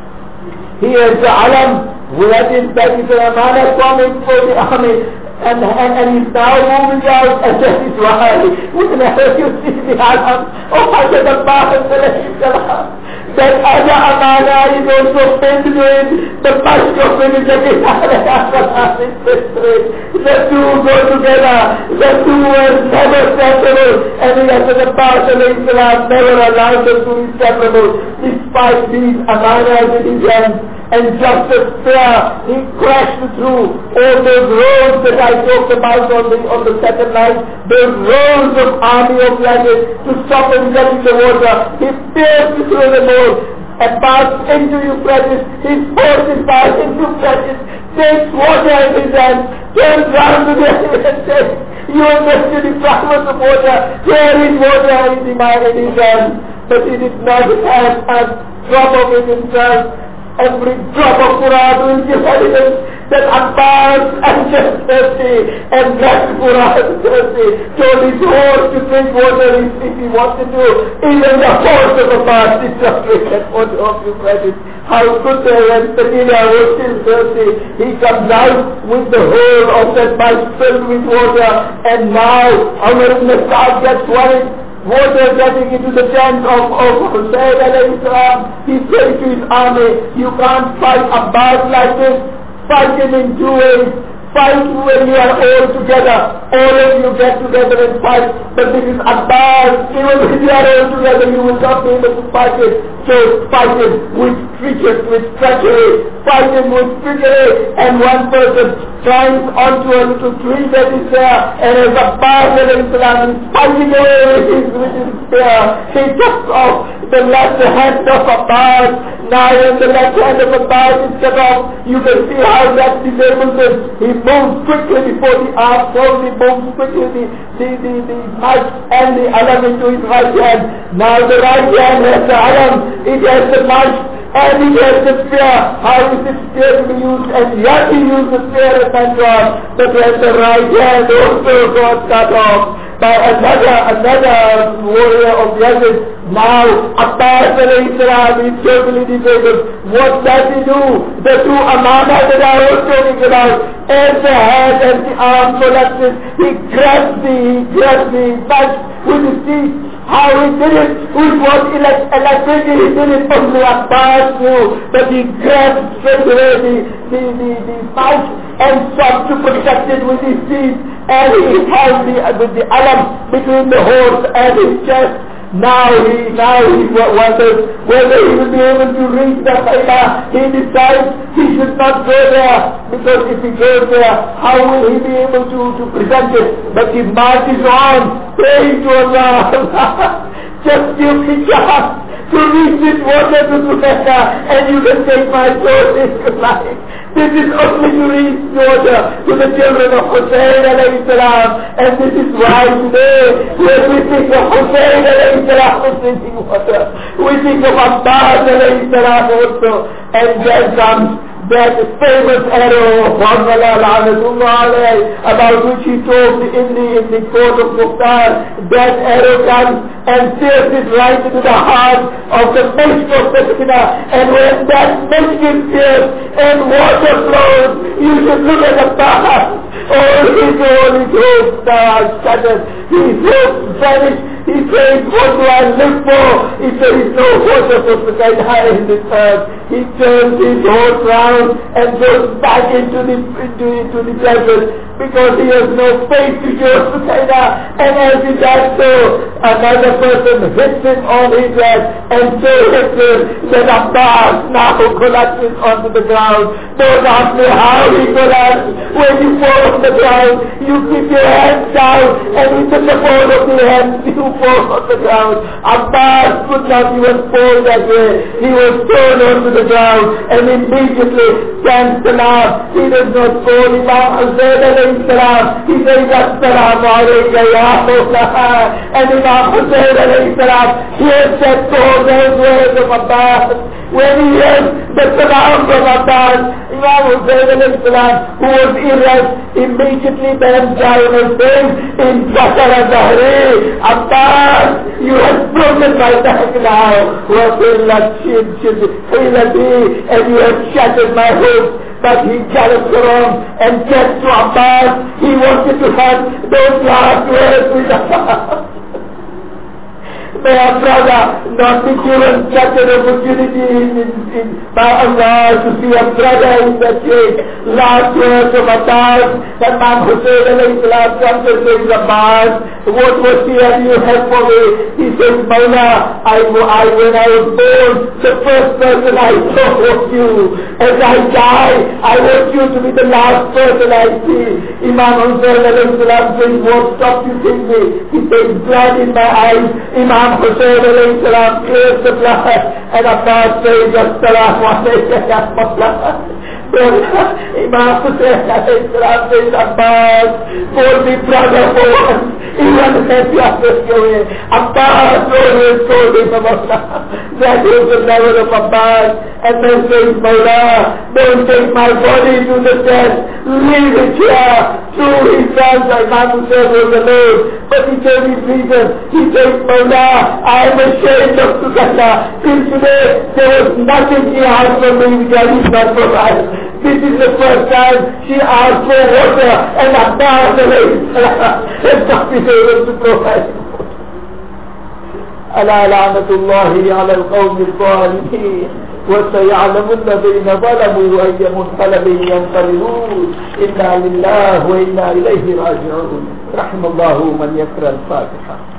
He has the alam, that is an amana coming for the army. And he's now moving out, and that is why whenever you see the alam of Hazrat Abbas alayhi salam, that other amana is also filled with the musk of Sakina alayhi salam. The two go together. The two were never separable, and Hazrat Abbas alayhi salam never allowed them to be separable, despite these amanas in his hands. And just as prayer, he crashed through all those roads that I talked about on the second night, those roads of army of dragons to stop him getting the water. He pierced through them all and passed into Euphrates. His horse is passed into Euphrates, takes water in his hand, turns round to the enemy and says, you are going to deprive us of water. Here is water in his hand. But he did not have a drop of it himself. Every drop of Quran will give evidence that Abbas and just thirsty and left Quran thirsty, told his horse to drink water if he wanted to. Even the horse of Abbas did not drink that water of Euphrates. How could they when Sakina was still thirsty? He comes out with the whole of that mouth filled with water, and now Umar ibn Sa'd gets worried. Water getting into the tent of Hussain alayhi salam. He said to his army, you can't fight Abbas like this. Fight him in two ways. Fight when you are all together. All of you get together and fight. But this is Abbas. Even if you are all together, you will not be able to fight it. So fight him with trickery, with treachery. Fight him with trickery. And one person climbs onto a little tree that is there, and as Abbas alayhi salam is fighting away with his spear, he cuts off the left hand of Abbas. Now when the left hand of Abbas is cut off, you can see how that disables him. He moves quickly before the arm, slowly moves quickly the musk and the alam into his right hand. Now the right hand has the alam, it has the musk, and he has the spear. How is the spear to be used? And yet he used the spear as thank God, but when the right hand also got cut off by another warrior of Yazid. Now Abbas alayhi salam is totally disabled. What does he do? The two Amama that I was talking about, as the head and the arm collapses, he grabs the punch with his teeth. How he did it, with what electricity he did it, only Abbas knew, but he grabbed straight away the punch and sought to protect it with his teeth, and he held with the alam between the horse and his chest. Now he wonders whether he will be able to reach the Khaybar. He decides he should not go there, because if he goes there, how will he be able to present it? But he marches on, praying to Allah, just give me chance to reach this water to Mecca, and you can take my soul if you like. This is only to reach water to the children of Hussein alayhi salam, and this is why today when we think of Hussein alayhi salam drinking water, we think of Abbas alayhi salam also, and then comes that famous arrow of Muhammad about which he talked in the court of Mukhtar. That arrow comes and pierces right into the heart of the Masjid of Medina, and when that Masjid pierces and water flows, you should look at the path. All his hopes are shattered. His hopes vanished. He says, what do I live for if there is no water for Sukaina in this earth? He turns his horse round and goes back into the desert, because he has no faith to show Sukaina. And as he does so, another person hits him on his head, and so hits him that Abbas now collapses onto the ground. Don't ask me how he collapsed. When you fall on the ground, you keep your hands down, and with the support of the hands, you fall on the ground. Abbas could not even fall that way. He was thrown onto the ground, and immediately stands salam. He does not fall. Imam Hussain alayhi salam, he says, Assalamu alayka ya Mawla. And Imam Hussain alayhi salam, he has said all those words of Abbas. When he heard the salam from Abbas, Imam Hussain alayhi salam, who was irate, immediately bent down and said, in Bakara Zahri, Abbas, you have broken my back now, and you have shattered my hopes. But he galloped around and gets to Abbas. He wanted to have those last words with Abbas. May our brother not be given such an opportunity by Allah to see a brother in the church. Last words of Abbas, that Imam Hussain alayhi salam comes and says, Abbas, what was here you have for me? He says, Mawla, when I was born, the first person I saw was you. As I die, I want you to be the last person I see. Imam Hussain alayhi salam says, what stopped you seeing me? He says, blood in my eyes. Imam Hussain alayhi salam clears the blood, and Abbas says, Assalamu alayka ya Mawla. Imam Hussain alayhi salam says, Abbas, for the brother for once, even as you are going away. Abbas always told him about that was the level of Abbas, and then says, Mawla, don't take my body to the death, leave it here. True, he says, Imam Hussain was alone, but he gave his reason. He says, Mawla, I am ashamed of Sukaina. Till today, there was nothing he asked from me which I did not provide. This is the first time she asked for water, and Abbas has not been able to provide. ألا لعنة الله على القوم الظالمين وسيعلم الذين ظلموا أي منقلب ينقلبون إنا لله وإنا إليه راجعون. رحم الله من يقرأ الفاتحة.